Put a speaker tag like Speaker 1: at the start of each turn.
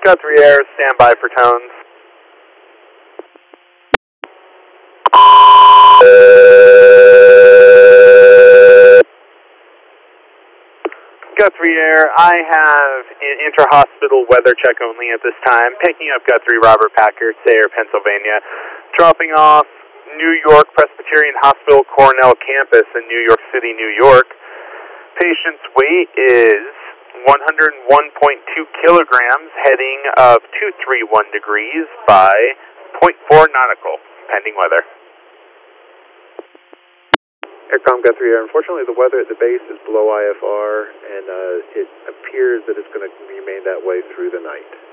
Speaker 1: Guthrie Air, stand by for tones. Guthrie Air, I have an inter-hospital weather check only at this time. Picking up Guthrie Robert Packard, Sayre, Pennsylvania. Dropping off New York Presbyterian Hospital Cornell campus in New York City, New York. Patient's weight is 101.2 kilograms, heading of 231 degrees by 0.4 nautical, pending weather.
Speaker 2: Aircom Guthrie Air, unfortunately the weather at the base is below IFR and it appears that it's going to remain that way through the night.